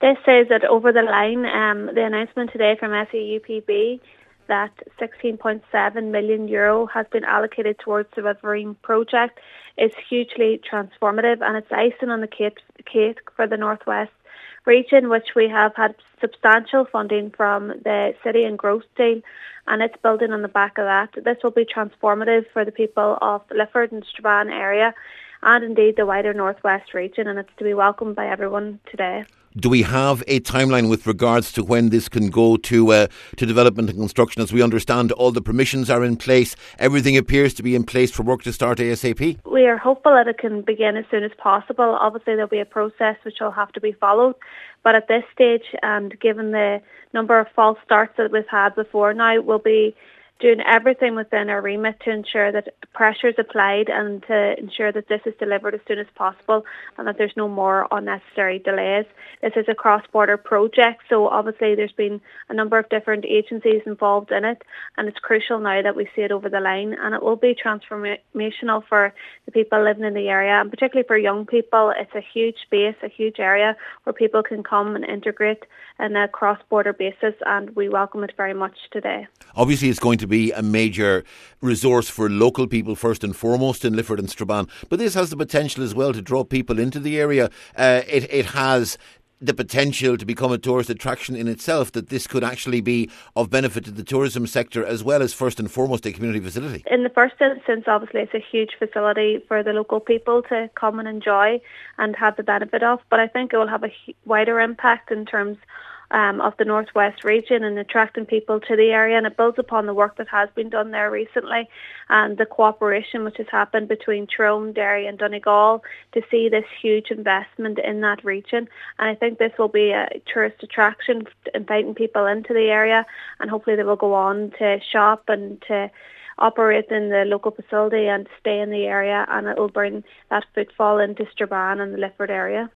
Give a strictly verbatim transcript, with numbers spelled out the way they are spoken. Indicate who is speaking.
Speaker 1: This says that over the line, um, the announcement today from S A U P B that sixteen point seven million euro has been allocated towards the Riverine project is hugely transformative, and it's icing on the cake, cake for the Northwest region, which we have had substantial funding from the City and Growth deal, and it's building on the back of that. This will be transformative for the people of the Lifford and Strabane area and indeed the wider Northwest region, and it's to be welcomed by everyone today.
Speaker 2: Do we have a timeline with regards to when this can go to uh, to development and construction? As we understand, all the permissions are in place. Everything appears to be in place for work to start ASAP.
Speaker 1: We are hopeful that it can begin as soon as possible. Obviously, there'll be a process which will have to be followed. But at this stage, and given the number of false starts that we've had before now, we'll be doing everything within our remit to ensure that pressure is applied and to ensure that this is delivered as soon as possible and that there's no more unnecessary delays. This is a cross-border project, so obviously there's been a number of different agencies involved in it, and it's crucial now that we see it over the line, and it will be transformational for the people living in the area, and particularly for young people. It's a huge space, a huge area where people can come and integrate on a cross-border basis, and we welcome it very much today.
Speaker 2: Obviously it's going to be a major resource for local people first and foremost in Lifford and Strabane, but this has the potential as well to draw people into the area. Uh, it, it has the potential to become a tourist attraction in itself, that this could actually be of benefit to the tourism sector as well as first and foremost a community facility.
Speaker 1: In the first instance, obviously it's a huge facility for the local people to come and enjoy and have the benefit of, but I think it will have a wider impact in terms Um, of the Northwest region and attracting people to the area, and it builds upon the work that has been done there recently and the cooperation which has happened between Tyrone, Derry and Donegal to see this huge investment in that region. And I think this will be a tourist attraction, inviting people into the area, and hopefully they will go on to shop and to operate in the local facility and stay in the area, and it will bring that footfall into Strabane and the Lifford area.